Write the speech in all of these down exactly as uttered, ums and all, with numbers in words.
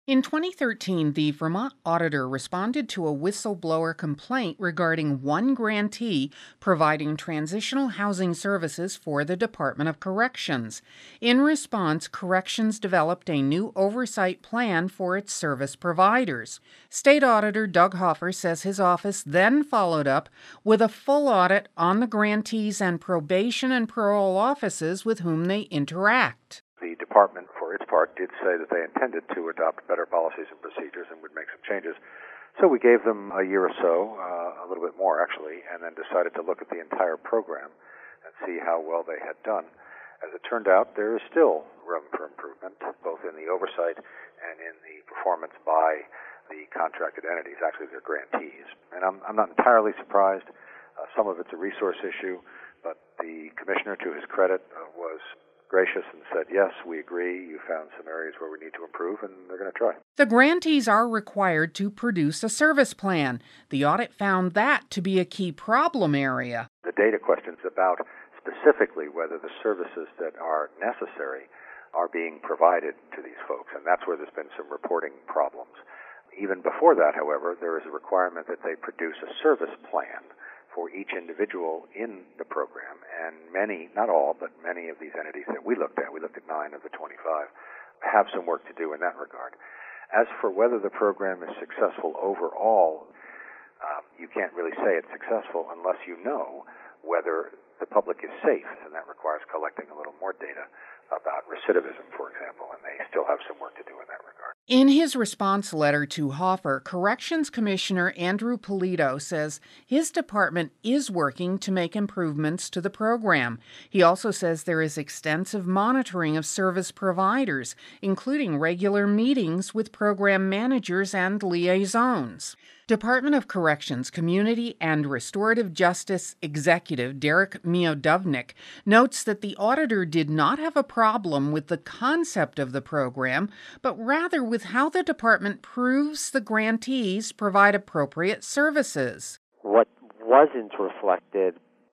In twenty thirteen, the Vermont auditor responded to a whistleblower complaint regarding one grantee providing transitional housing services for the Department of Corrections. In response, Corrections developed a new oversight plan for its service providers. State Auditor Doug Hoffer says his office then followed up with a full audit on the grantees and probation and parole offices with whom they interact. The department, for its part, did say that they intended to adopt better policies and procedures and would make some changes. So we gave them a year or so, uh, a little bit more actually, and then decided to look at the entire program and see how well they had done. As it turned out, there is still room for improvement, both in the oversight and in the performance by the contracted entities, actually their grantees. And I'm, I'm not entirely surprised. Uh, some of it's a resource issue, but the commissioner, to his credit, uh, was gracious and said, yes, we agree, you found some areas where we need to improve, and they're going to try. The grantees are required to produce a service plan. The audit found that to be a key problem area. The data questions about specifically whether the services that are necessary are being provided to these folks, and that's where there's been some reporting problems. Even before that, however, there is a requirement that they produce a service plan for each individual in the program, and many, not all, but many of these entities that we looked at, we looked at nine of the twenty-five, have some work to do in that regard. As for whether the program is successful overall, um, you can't really say it's successful unless you know whether the public is safe, and that requires collecting a little more data about recidivism, for example, and they still have some work to do in that regard. In his response letter to Hoffer, Corrections Commissioner Andrew Polito says his department is working to make improvements to the program. He also says there is extensive monitoring of service providers, including regular meetings with program managers and liaisons. Department of Corrections Community and Restorative Justice Executive Derek Miodovnik notes that the auditor did not have a problem with the concept of the program, but rather with how the department proves the grantees provide appropriate services. What wasn't reflected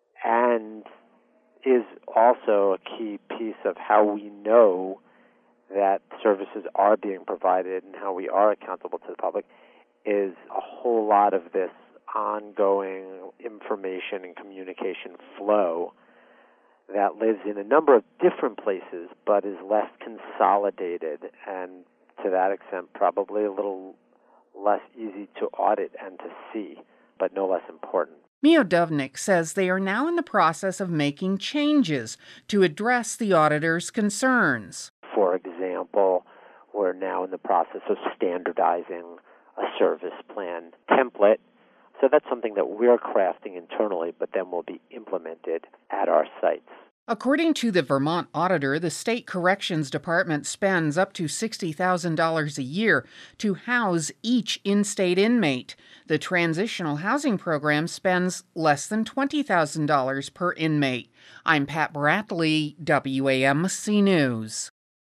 and is also a key piece of how we know that services are being provided and how we are accountable to the public is a whole lot of this ongoing information and communication flow that lives in a number of different places but is less consolidated and to that extent probably a little less easy to audit and to see, but no less important. Miodovnik says they are now in the process of making changes to address the auditor's concerns. For example, we're now in the process of standardizing a service plan template. So that's something that we're crafting internally, but then will be implemented at our sites. According to the Vermont auditor, the state corrections department spends up to sixty thousand dollars a year to house each in-state inmate. The transitional housing program spends less than twenty thousand dollars per inmate. I'm Pat Bradley, W A M C News.